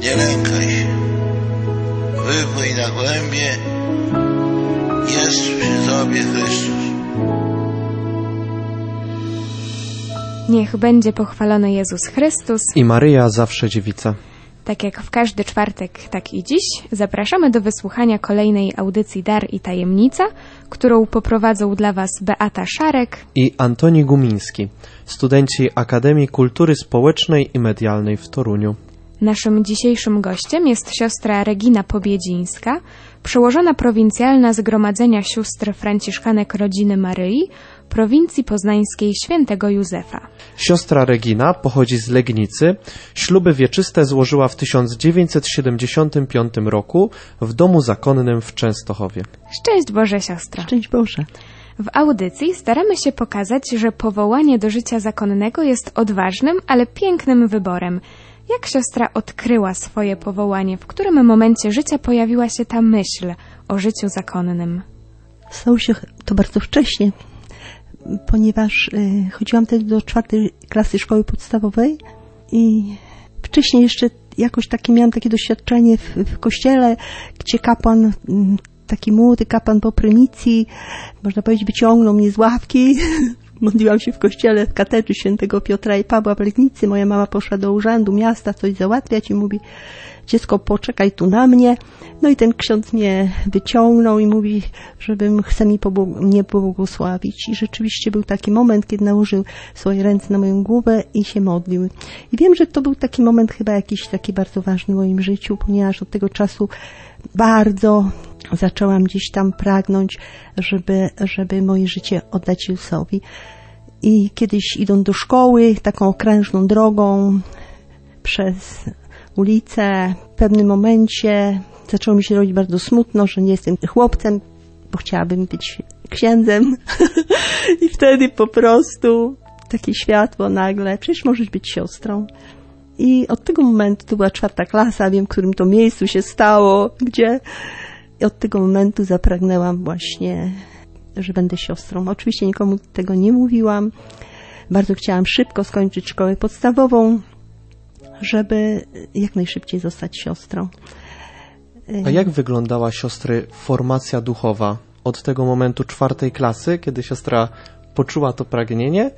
Nie lękaj się. Wypłyń na głębie. Jest przy tobie Chrystus. Niech będzie pochwalony Jezus Chrystus i Maryja zawsze dziewica. Tak jak w każdy czwartek, tak i dziś zapraszamy do wysłuchania kolejnej audycji Dar i Tajemnica, którą poprowadzą dla Was Beata Szarek i Antoni Gumiński, studenci Akademii Kultury Społecznej i Medialnej w Toruniu. Naszym dzisiejszym gościem jest siostra Regina Pobiedzińska, przełożona prowincjalna Zgromadzenia Sióstr Franciszkanek Rodziny Maryi, prowincji poznańskiej Świętego Józefa. Siostra Regina pochodzi z Legnicy. Śluby wieczyste złożyła w 1975 roku w domu zakonnym w Częstochowie. Szczęść Boże, siostro. Szczęść Boże. W audycji staramy się pokazać, że powołanie do życia zakonnego jest odważnym, ale pięknym wyborem. Jak siostra odkryła swoje powołanie? W którym momencie życia pojawiła się ta myśl o życiu zakonnym? Stało się to bardzo wcześnie, ponieważ chodziłam wtedy do 4. klasy szkoły podstawowej i wcześniej jeszcze jakoś miałam takie doświadczenie w kościele, gdzie kapłan, taki młody kapłan po prymicji, można powiedzieć, wyciągnął mnie z ławki. Modliłam się w kościele w katedrze świętego Piotra i Pawła w Legnicy. Moja mama poszła do urzędu miasta coś załatwiać i mówi: dziecko, poczekaj tu na mnie. No i ten ksiądz mnie wyciągnął i mówi, chce mnie pobłogosławić. I rzeczywiście był taki moment, kiedy nałożył swoje ręce na moją głowę i się modlił. I wiem, że to był taki moment chyba jakiś taki bardzo ważny w moim życiu, ponieważ od tego czasu bardzo zaczęłam gdzieś tam pragnąć, żeby moje życie oddać Jezusowi. I kiedyś idąc do szkoły, taką okrężną drogą przez ulicę, w pewnym momencie zaczęło mi się robić bardzo smutno, że nie jestem chłopcem, bo chciałabym być księdzem. I wtedy po prostu takie światło nagle, przecież możesz być siostrą. I od tego momentu, to była 4. klasa, wiem, w którym to miejscu się stało, gdzie od tego momentu zapragnęłam właśnie, że będę siostrą. Oczywiście nikomu tego nie mówiłam. Bardzo chciałam szybko skończyć szkołę podstawową, żeby jak najszybciej zostać siostrą. A jak wyglądała, siostry, formacja duchowa od tego momentu 4. klasy, kiedy siostra poczuła to pragnienie,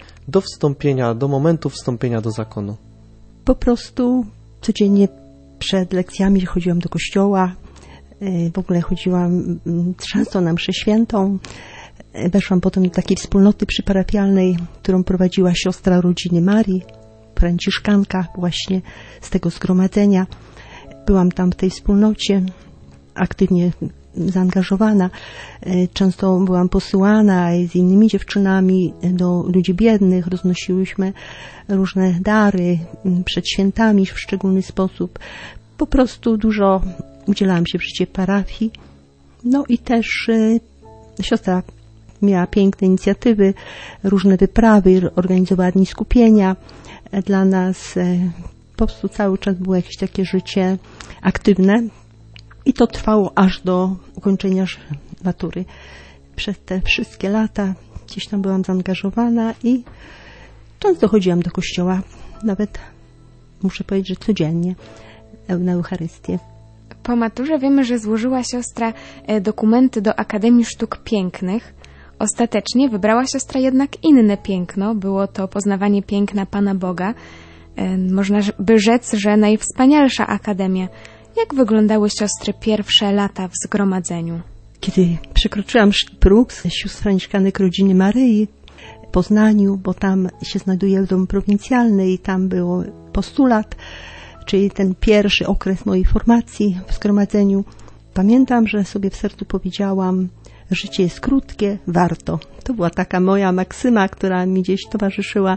do momentu wstąpienia do zakonu? Po prostu codziennie przed lekcjami chodziłam do kościoła, w ogóle chodziłam często na mszę świętą. Weszłam potem do takiej wspólnoty przyparafialnej, którą prowadziła siostra Rodziny Marii, franciszkanka właśnie z tego zgromadzenia. Byłam tam w tej wspólnocie aktywnie zaangażowana. Często byłam posyłana z innymi dziewczynami do ludzi biednych. Roznosiłyśmy różne dary przed świętami w szczególny sposób. Po prostu dużo udzielałam się w życie parafii. No i też siostra miała piękne inicjatywy, różne wyprawy, organizowała dni skupienia dla nas. Po prostu cały czas było jakieś takie życie aktywne i to trwało aż do ukończenia matury. Przez te wszystkie lata gdzieś tam byłam zaangażowana i często chodziłam do kościoła, nawet muszę powiedzieć, że codziennie na Eucharystię. Po maturze wiemy, że złożyła siostra dokumenty do Akademii Sztuk Pięknych. Ostatecznie wybrała siostra jednak inne piękno. Było to poznawanie piękna Pana Boga. Można by rzec, że najwspanialsza akademia. Jak wyglądały siostry pierwsze lata w zgromadzeniu? Kiedy przekroczyłam próg sióstr Franciszkanek Rodziny Maryi w Poznaniu, bo tam się znajduje dom prowincjalny i tam był postulat, czyli ten pierwszy okres mojej formacji w zgromadzeniu, pamiętam, że sobie w sercu powiedziałam: życie jest krótkie, warto. To była taka moja maksyma, która mi gdzieś towarzyszyła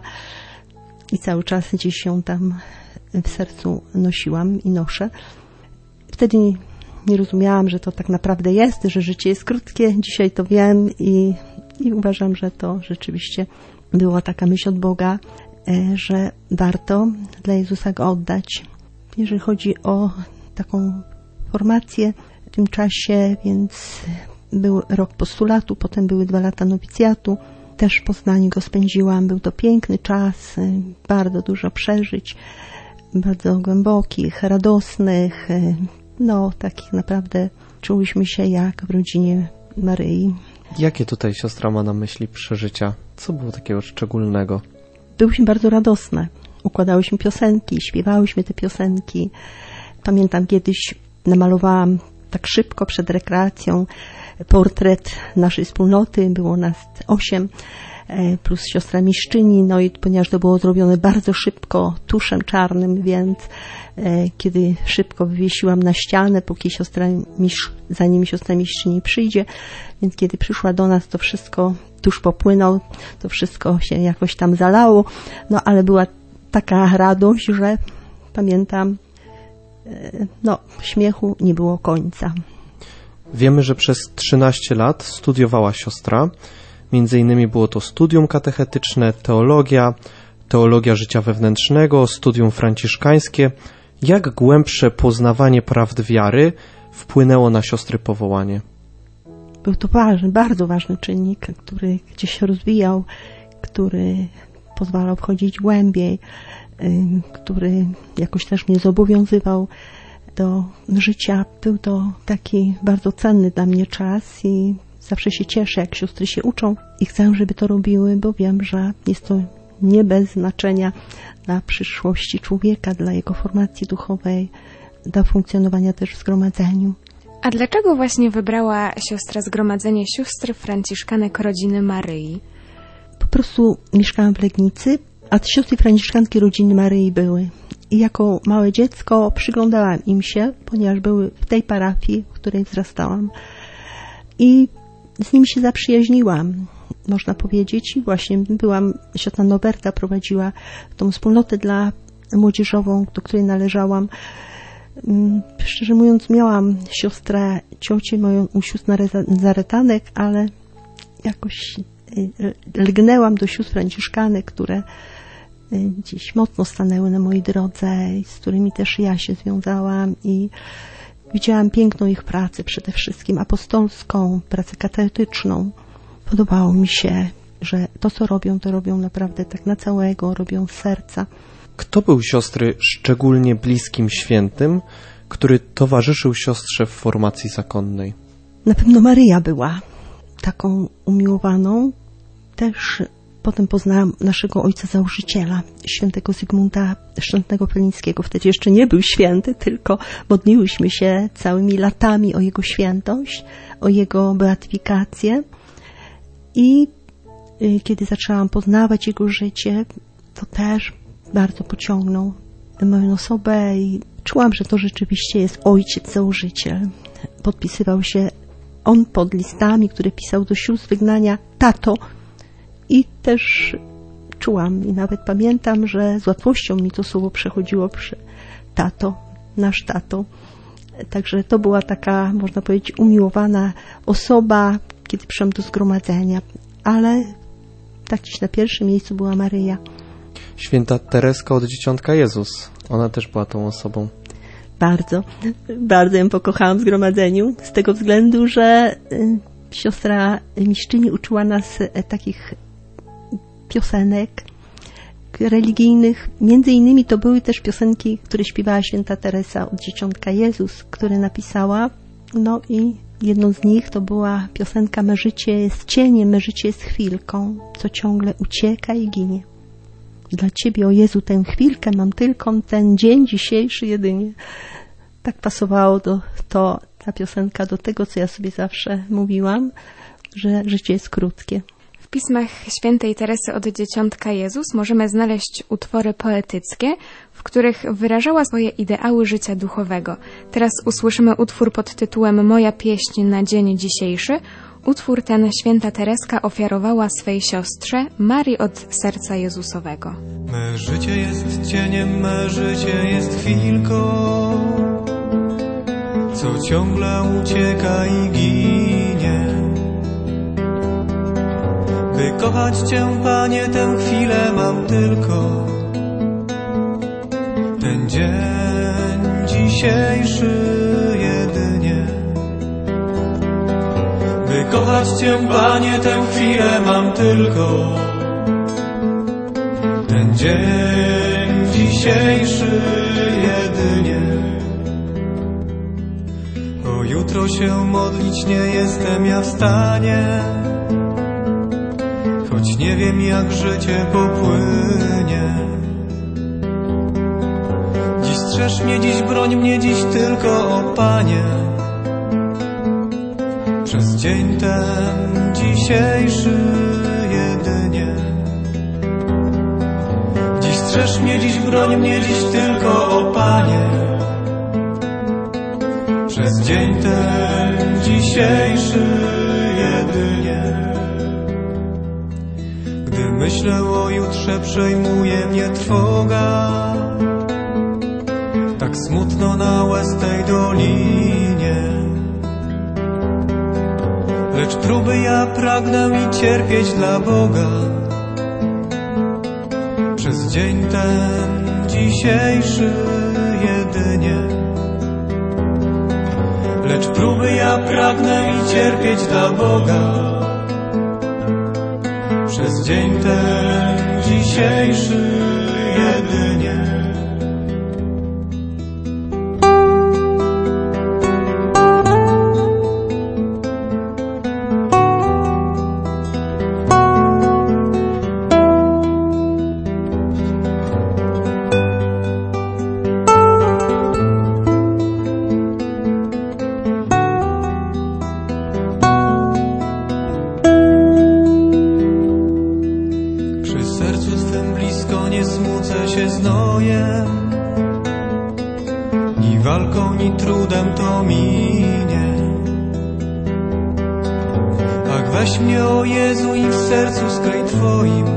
i cały czas gdzieś ją tam w sercu nosiłam i noszę. Wtedy nie rozumiałam, że to tak naprawdę jest, że życie jest krótkie. Dzisiaj to wiem i uważam, że to rzeczywiście była taka myśl od Boga, że warto dla Jezusa go oddać. Jeżeli chodzi o taką formację w tym czasie, więc był rok postulatu, potem były 2 lata nowicjatu. Też w Poznaniu go spędziłam. Był to piękny czas, bardzo dużo przeżyć, bardzo głębokich, radosnych, no takich naprawdę czułyśmy się jak w rodzinie Maryi. Jakie tutaj siostra ma na myśli przeżycia? Co było takiego szczególnego? Byłyśmy bardzo radosne. Układałyśmy piosenki, śpiewałyśmy te piosenki. Pamiętam kiedyś namalowałam tak szybko przed rekreacją portret naszej wspólnoty. Było nas 8 plus siostra mistrzyni. No i ponieważ to było zrobione bardzo szybko, tuszem czarnym, więc kiedy szybko wywiesiłam na ścianę, zanim siostra mistrzyni przyjdzie, więc kiedy przyszła do nas, to wszystko tuż popłynął, to wszystko się jakoś tam zalało, no ale była taka radość, że pamiętam, no śmiechu nie było końca. Wiemy, że przez 13 lat studiowała siostra. Między innymi było to studium katechetyczne, teologia życia wewnętrznego, studium franciszkańskie. Jak głębsze poznawanie prawd wiary wpłynęło na siostry powołanie? Był to ważny, bardzo ważny czynnik, który gdzieś się rozwijał, który pozwalał wchodzić głębiej, który jakoś też mnie zobowiązywał do życia. Był to taki bardzo cenny dla mnie czas i zawsze się cieszę, jak siostry się uczą i chcę, żeby to robiły, bo wiem, że jest to nie bez znaczenia dla przyszłości człowieka, dla jego formacji duchowej, dla funkcjonowania też w zgromadzeniu. A dlaczego właśnie wybrała siostra zgromadzenie sióstr franciszkanek rodziny Maryi? Po prostu mieszkałam w Legnicy, a siostry franciszkanki rodziny Maryi były. I jako małe dziecko przyglądałam im się, ponieważ były w tej parafii, w której wzrastałam. I z nimi się zaprzyjaźniłam, można powiedzieć. I właśnie siostra Noberta prowadziła tą wspólnotę dla młodzieżową, do której należałam. Szczerze mówiąc, miałam ciocię moją u sióstr Nazaretanek, ale jakoś lgnęłam do sióstr franciszkanek, które dziś mocno stanęły na mojej drodze, z którymi też ja się związałam i widziałam piękną ich pracę, przede wszystkim apostolską, pracę katechetyczną. Podobało mi się, że to, co robią, to robią naprawdę tak na całego, robią z serca. Kto był siostry szczególnie bliskim świętym, który towarzyszył siostrze w formacji zakonnej? Na pewno Maryja była taką umiłowaną. Też potem poznałam naszego ojca założyciela, świętego Zygmunta Szczętnego-Pelińskiego. Wtedy jeszcze nie był święty, tylko modliłyśmy się całymi latami o jego świętość, o jego beatyfikację. I kiedy zaczęłam poznawać jego życie, to też bardzo pociągnął moją osobę i czułam, że to rzeczywiście jest ojciec założyciel. Podpisywał się on pod listami, które pisał do sióstr wygnania, tato. I też czułam i nawet pamiętam, że z łatwością mi to słowo przechodziło przy tato, nasz tato. Także to była taka, można powiedzieć, umiłowana osoba, kiedy przyszłam do zgromadzenia. Ale tak gdzieś na pierwszym miejscu była Maryja. Święta Tereska od Dzieciątka Jezus. Ona też była tą osobą. Bardzo ją pokochałam w zgromadzeniu, z tego względu, że siostra mistrzyni uczyła nas takich piosenek religijnych. Między innymi to były też piosenki, które śpiewała święta Teresa od Dzieciątka Jezus, które napisała. No i jedną z nich to była piosenka Me życie jest cieniem, me życie jest chwilką, co ciągle ucieka i ginie. Dla Ciebie, o Jezu, tę chwilkę mam tylko, ten dzień dzisiejszy jedynie. Tak pasowało ta piosenka do tego, co ja sobie zawsze mówiłam, że życie jest krótkie. W pismach świętej Teresy od Dzieciątka Jezus możemy znaleźć utwory poetyckie, w których wyrażała swoje ideały życia duchowego. Teraz usłyszymy utwór pod tytułem Moja pieśń na dzień dzisiejszy. Utwór ten święta Tereska ofiarowała swej siostrze Marii od serca Jezusowego. Me życie jest cieniem, me życie jest chwilką, co ciągle ucieka i ginie. By kochać Cię, Panie, tę chwilę mam tylko, ten dzień dzisiejszy jedynie. By kochać Cię, Panie, tę chwilę mam tylko, ten dzień dzisiejszy jedynie. O jutro się modlić nie jestem ja w stanie, choć nie wiem jak życie popłynie. Dziś strzeż mnie, dziś broń mnie, dziś tylko o Panie. Przez dzień ten dzisiejszy jedynie. Dziś strzeż mnie, dziś broń mnie, dziś tylko o Panie. Przez dzień ten dzisiejszy jedynie. Gdy myślę o jutrze, przejmuje mnie trwoga. Tak smutno na łez tej dolinie. Lecz próby ja pragnę i cierpieć dla Boga. Przez dzień ten dzisiejszy jedynie. Lecz próby ja pragnę i cierpieć dla Boga. Przez dzień ten dzisiejszy jedynie. Weź mnie, o Jezu, i w sercu skryj Twoim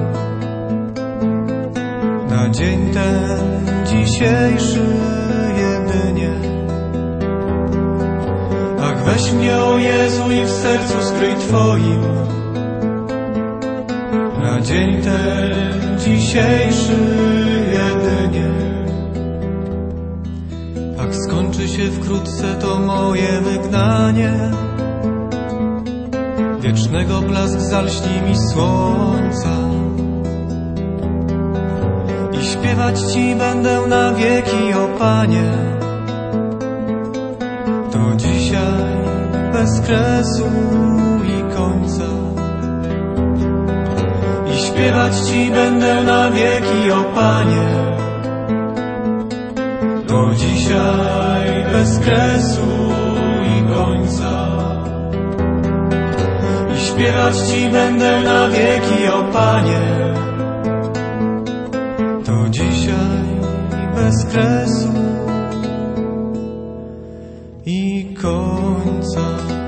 na dzień ten dzisiejszy jedynie. Ach, weź mnie, o Jezu, i w sercu skryj Twoim na dzień ten dzisiejszy jedynie. Ach, skończy się wkrótce to moje wygnanie. Wiecznego blask zalśni mi słońca i śpiewać Ci będę na wieki, o Panie. To dzisiaj bez kresu i końca. I śpiewać Ci będę na wieki, o Panie. To dzisiaj bez kresu i końca. Śpiewać Ci będę na wieki, o Panie. To dzisiaj bez kresu i końca.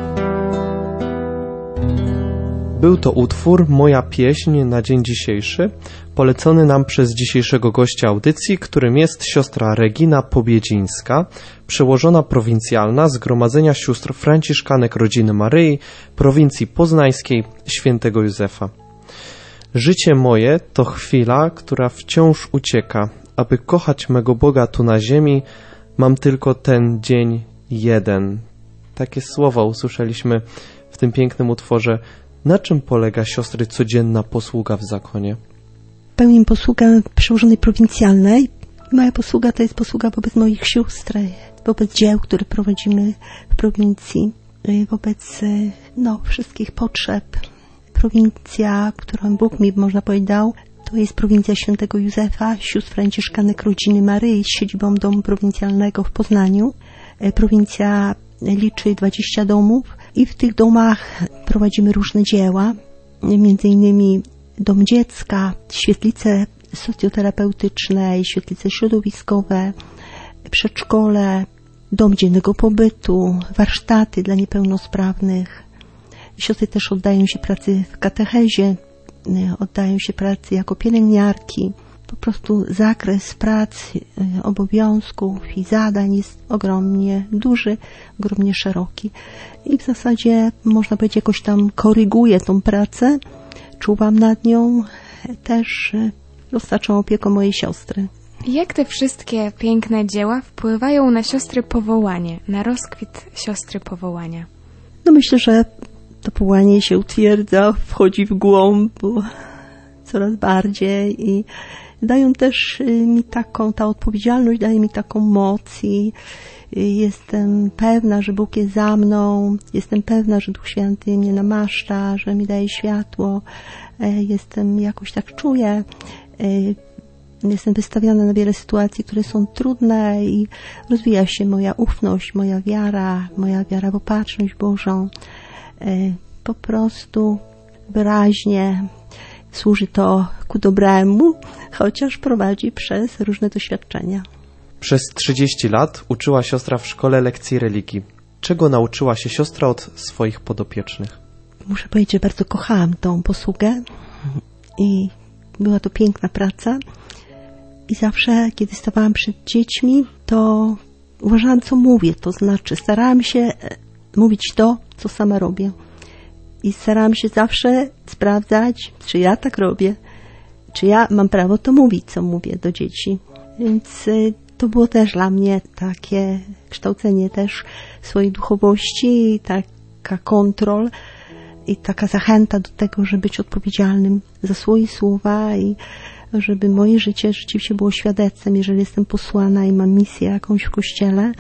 Był to utwór Moja pieśń na dzień dzisiejszy, polecony nam przez dzisiejszego gościa audycji, którym jest siostra Regina Pobiedzińska, przełożona prowincjalna Zgromadzenia Sióstr Franciszkanek Rodziny Maryi, prowincji poznańskiej Świętego Józefa. Życie moje to chwila, która wciąż ucieka. Aby kochać mego Boga tu na ziemi, mam tylko ten dzień jeden. Takie słowa usłyszeliśmy w tym pięknym utworze. Na czym polega, siostry, codzienna posługa w zakonie? Pełnię posługę przełożonej prowincjalnej. Moja posługa to jest posługa wobec moich sióstr, wobec dzieł, które prowadzimy w prowincji, wobec wszystkich potrzeb. Prowincja, którą Bóg mi, można powiedzieć, dał, to jest prowincja Świętego Józefa, Sióstr Franciszkanek Rodziny Maryi z siedzibą domu prowincjalnego w Poznaniu. Prowincja liczy 20 domów i w tych domach prowadzimy różne dzieła, między innymi dom dziecka, świetlice socjoterapeutyczne, świetlice środowiskowe, przedszkole, dom dziennego pobytu, warsztaty dla niepełnosprawnych. Siostry też oddają się pracy w katechezie, oddają się pracy jako pielęgniarki. Po prostu zakres prac, obowiązków i zadań jest ogromnie duży, ogromnie szeroki. I w zasadzie, można powiedzieć, jakoś tam koryguję tą pracę, czuwam nad nią, też dostaczą opieką mojej siostry. Jak te wszystkie piękne dzieła wpływają na siostry powołanie, na rozkwit siostry powołania? No myślę, że to powołanie się utwierdza, wchodzi w głąb coraz bardziej i dają też mi ta odpowiedzialność daje mi taką moc i jestem pewna, że Bóg jest za mną, jestem pewna, że Duch Święty mnie namaszcza, że mi daje światło, jakoś tak czuję, jestem wystawiona na wiele sytuacji, które są trudne i rozwija się moja ufność, moja wiara w opatrzność Bożą. Po prostu wyraźnie służy to ku dobremu, chociaż prowadzi przez różne doświadczenia. Przez 30 lat uczyła siostra w szkole lekcji religii. Czego nauczyła się siostra od swoich podopiecznych? Muszę powiedzieć, że bardzo kochałam tą posługę i była to piękna praca. I zawsze, kiedy stawałam przed dziećmi, to uważałam, co mówię. To znaczy, starałam się mówić to, co sama robię. I starałam się zawsze sprawdzać, czy ja tak robię, czy ja mam prawo to mówić, co mówię do dzieci. Więc to było też dla mnie takie kształcenie też swojej duchowości, taka kontrol i taka zachęta do tego, żeby być odpowiedzialnym za swoje słowa i żeby moje życie rzeczywiście było świadectwem, jeżeli jestem posłana i mam misję jakąś w Kościele.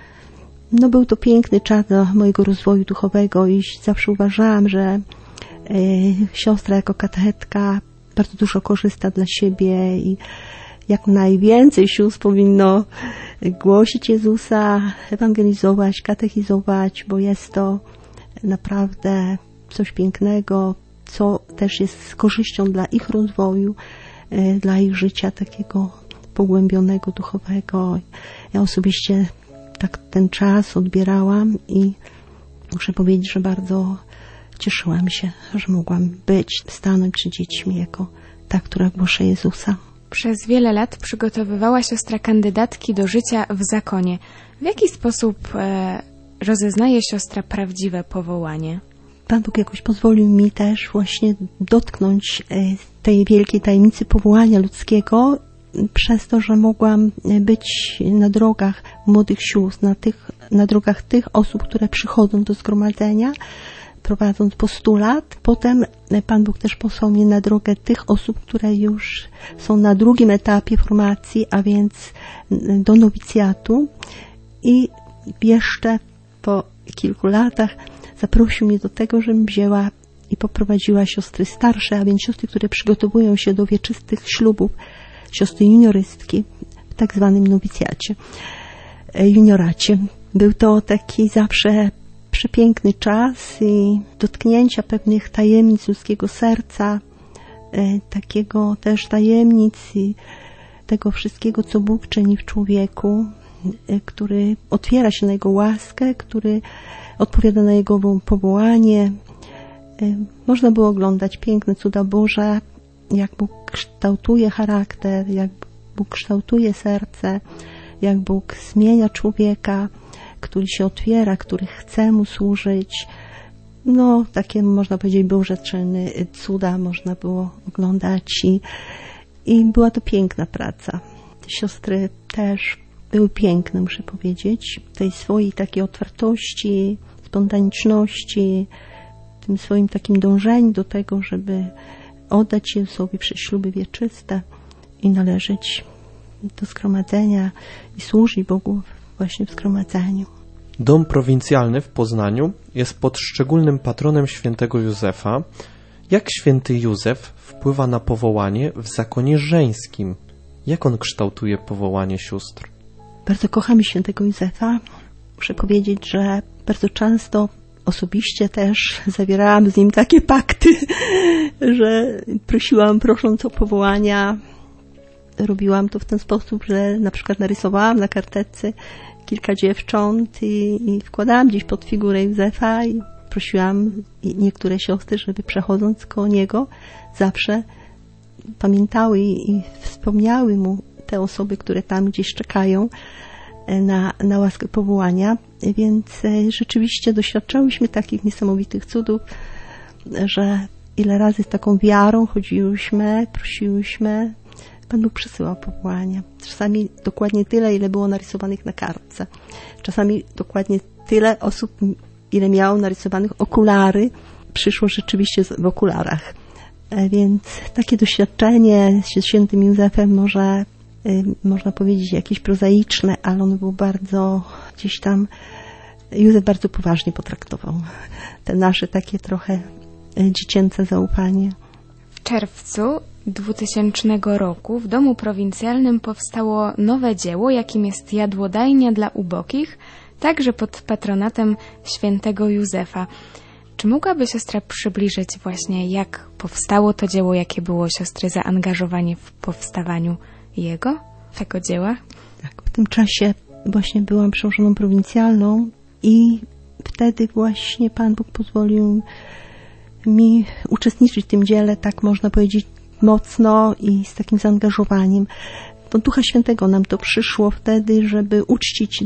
No był to piękny czas do mojego rozwoju duchowego i zawsze uważałam, że siostra jako katechetka bardzo dużo korzysta dla siebie i jak najwięcej sióstr powinno głosić Jezusa, ewangelizować, katechizować, bo jest to naprawdę coś pięknego, co też jest z korzyścią dla ich rozwoju, dla ich życia takiego pogłębionego, duchowego. Ja osobiście tak ten czas odbierałam i muszę powiedzieć, że bardzo cieszyłam się, że mogłam stanąć przed dziećmi jako ta, która głoszy Jezusa. Przez wiele lat przygotowywała siostra kandydatki do życia w zakonie. W jaki sposób rozeznaje siostra prawdziwe powołanie? Pan Bóg jakoś pozwolił mi też właśnie dotknąć tej wielkiej tajemnicy powołania ludzkiego przez to, że mogłam być na drogach młodych sióstr, na drogach tych osób, które przychodzą do zgromadzenia, prowadząc postulat. Potem Pan Bóg też posłał mnie na drogę tych osób, które już są na drugim etapie formacji, a więc do nowicjatu. I jeszcze po kilku latach zaprosił mnie do tego, żebym wzięła i poprowadziła siostry starsze, a więc siostry, które przygotowują się do wieczystych ślubów, siostry juniorystki w tak zwanym nowicjacie, junioracie. Był to taki zawsze przepiękny czas i dotknięcia pewnych tajemnic ludzkiego serca, takiego też tajemnic i tego wszystkiego, co Bóg czyni w człowieku, który otwiera się na Jego łaskę, który odpowiada na Jego powołanie. Można było oglądać piękne cuda Boże, jak Bóg kształtuje charakter, jak Bóg kształtuje serce, jak Bóg zmienia człowieka, który się otwiera, który chce Mu służyć. No, takie można powiedzieć Boże czyny, cuda można było oglądać i była to piękna praca. Te siostry też były piękne, muszę powiedzieć, tej swojej takiej otwartości, spontaniczności, tym swoim takim dążeniu do tego, żeby oddać Jezusowi przez śluby wieczyste i należeć do zgromadzenia i służyć Bogu właśnie w zgromadzeniu. Dom prowincjalny w Poznaniu jest pod szczególnym patronem świętego Józefa. Jak święty Józef wpływa na powołanie w zakonie żeńskim? Jak on kształtuje powołanie sióstr? Bardzo kochamy świętego Józefa. Muszę powiedzieć, że bardzo często osobiście też zawierałam z nim takie pakty, że prosząc o powołania, robiłam to w ten sposób, że na przykład narysowałam na karteczce kilka dziewcząt i wkładałam gdzieś pod figurę Józefa i prosiłam niektóre siostry, żeby przechodząc koło niego zawsze pamiętały i wspomniały mu te osoby, które tam gdzieś czekają na łaskę powołania. Więc rzeczywiście doświadczałyśmy takich niesamowitych cudów, że ile razy z taką wiarą chodziłyśmy, prosiłyśmy, Pan Bóg przysyłał powołania. Czasami dokładnie tyle, ile było narysowanych na kartce. Czasami dokładnie tyle osób, ile miało narysowanych okulary, przyszło rzeczywiście w okularach. Więc takie doświadczenie z świętym Józefem może, można powiedzieć, jakieś prozaiczne, ale ono było bardzo gdzieś tam, Józef bardzo poważnie potraktował te nasze takie trochę dziecięce zaufanie. W czerwcu 2000 roku w domu prowincjalnym powstało nowe dzieło, jakim jest Jadłodajnia dla ubogich, także pod patronatem świętego Józefa. Czy mogłaby siostra przybliżyć właśnie, jak powstało to dzieło, jakie było siostry zaangażowanie w powstawaniu tego dzieła? Tak, w tym czasie właśnie byłam przełożoną prowincjalną i wtedy właśnie Pan Bóg pozwolił mi uczestniczyć w tym dziele, tak można powiedzieć, mocno i z takim zaangażowaniem. Od Ducha Świętego nam to przyszło wtedy, żeby uczcić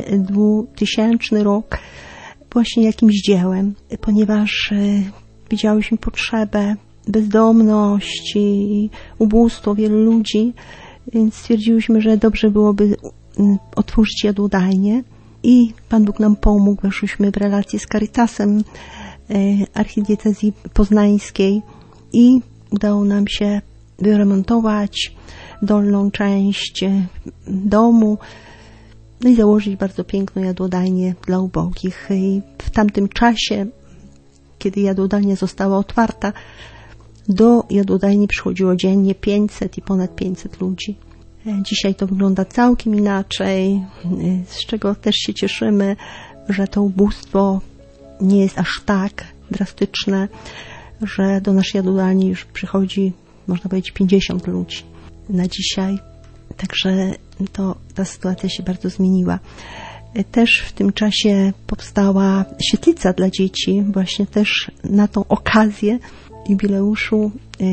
2000 rok właśnie jakimś dziełem, ponieważ widziałyśmy potrzebę, bezdomność i ubóstwo wielu ludzi, więc stwierdziłyśmy, że dobrze byłoby otworzyć jadłodajnię i Pan Bóg nam pomógł. Weszłyśmy w relację z Caritasem archidiecezji poznańskiej i udało nam się wyremontować dolną część domu, no i założyć bardzo piękną jadłodajnię dla ubogich. I w tamtym czasie, kiedy jadłodajnia została otwarta, do jadłodajni przychodziło dziennie 500 i ponad 500 ludzi. Dzisiaj to wygląda całkiem inaczej, z czego też się cieszymy, że to ubóstwo nie jest aż tak drastyczne, że do naszej jadłodajni już przychodzi, można powiedzieć, 50 ludzi na dzisiaj. Także ta sytuacja się bardzo zmieniła. Też w tym czasie powstała świetlica dla dzieci, właśnie też na tą okazję jubileuszu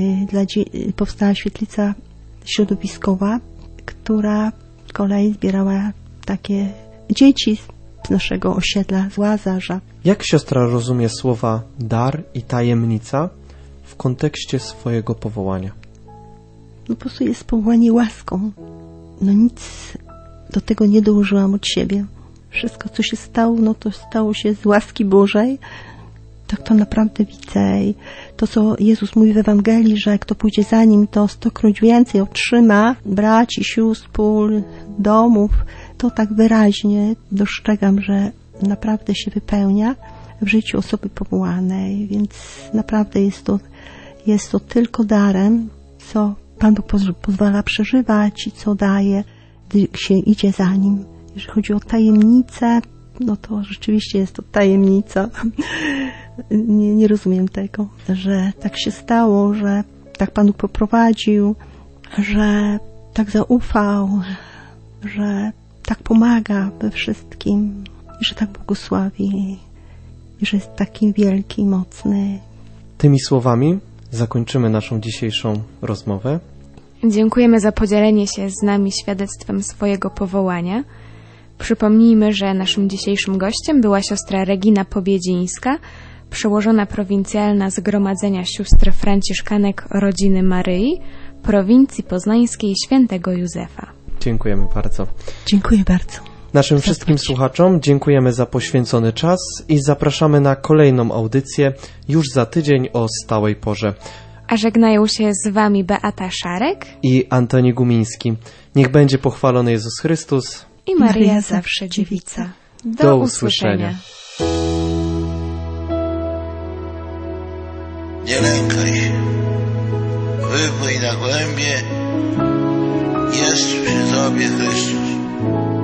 powstała świetlica środowiskowa, która z kolei zbierała takie dzieci z naszego osiedla, z Łazarza. Jak siostra rozumie słowa dar i tajemnica w kontekście swojego powołania? No po prostu jest powołanie łaską. No nic do tego nie dołożyłam od siebie. Wszystko, co się stało, no to stało się z łaski Bożej. Tak to naprawdę widzę. I to, co Jezus mówi w Ewangelii, że kto pójdzie za Nim, to 100-kroć więcej otrzyma braci, sióstr, pól, domów. To tak wyraźnie dostrzegam, że naprawdę się wypełnia w życiu osoby powołanej. Więc naprawdę jest to tylko darem, co Pan Bóg pozwala przeżywać i co daje, gdy się idzie za Nim. Jeżeli chodzi o tajemnicę, no to rzeczywiście jest to tajemnica. Nie rozumiem tego, że tak się stało, że tak Pan Bóg poprowadził, że tak zaufał, że tak pomaga we wszystkim i że tak błogosławi i że jest taki wielki, mocny. Tymi słowami zakończymy naszą dzisiejszą rozmowę. Dziękujemy za podzielenie się z nami świadectwem swojego powołania. Przypomnijmy, że naszym dzisiejszym gościem była siostra Regina Pobiedzińska, przełożona prowincjalna Zgromadzenia Sióstr Franciszkanek Rodziny Maryi, prowincji poznańskiej Świętego Józefa. Dziękujemy bardzo. Dziękuję bardzo. Naszym wszystkim słuchaczom dziękujemy za poświęcony czas i zapraszamy na kolejną audycję już za tydzień o stałej porze. A żegnają się z Wami Beata Szarek i Antoni Gumiński. Niech będzie pochwalony Jezus Chrystus i Maryja zawsze dziewica. Do usłyszenia. Nie lękaj się, wypłyń na głębie, jest przy Tobie Chrystus.